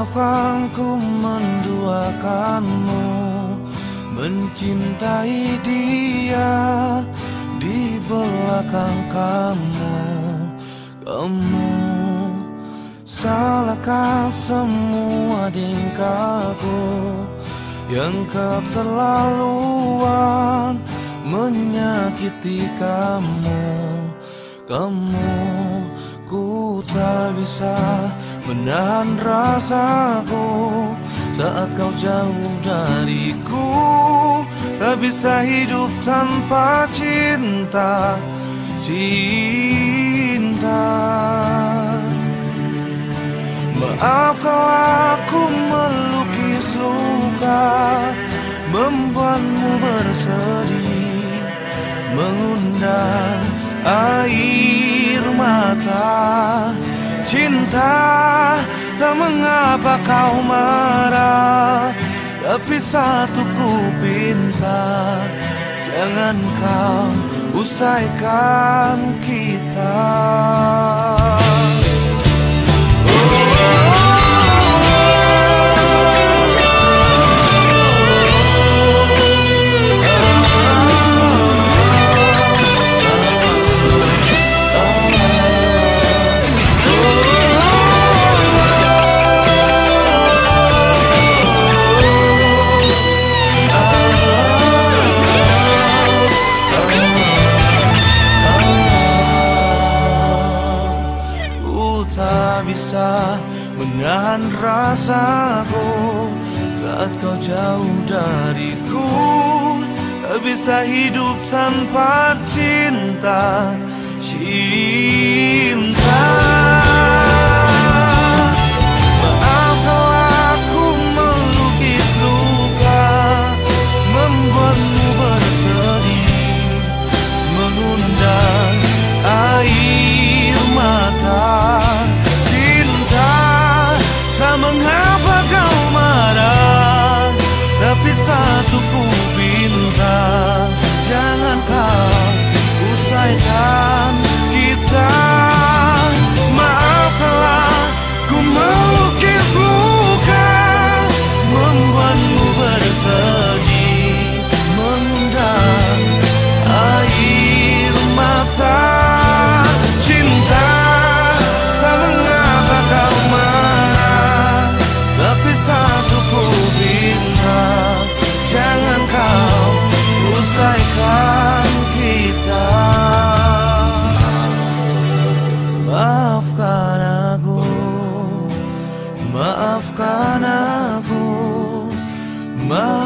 Maafkan ku menduakanmu, mencintai dia di belakang kamu. Kamu salahkan semua tingkahku yang keterlaluan menyakiti kamu. Ku tak bisa menahan rasaku saat kau jauh dariku. Tak bisa hidup tanpa cinta. Maaf kalau aku melukis luka, membuatmu bersedih, mengundang air mata. Cinta, tak mengapa kau marah, tapi satu ku pinta, jangan kau usaikan kita. Tak bisa menahan rasaku saat kau jauh dariku. Tak bisa hidup tanpa cinta. Maaf kalau aku melukis luka, membuatmu bersedih, mengundang air mata. Mengapa kau marah, tapi satu ku pinta, jangan kau usaikan kita. Maafkanlah ku melukis luka, membuatmu bersedih, mengundang air mata. Cinta, tak mengapa kau marah, tapi satu ku minta, jangan kau usaikan kita. Maafkan aku, maafkan aku,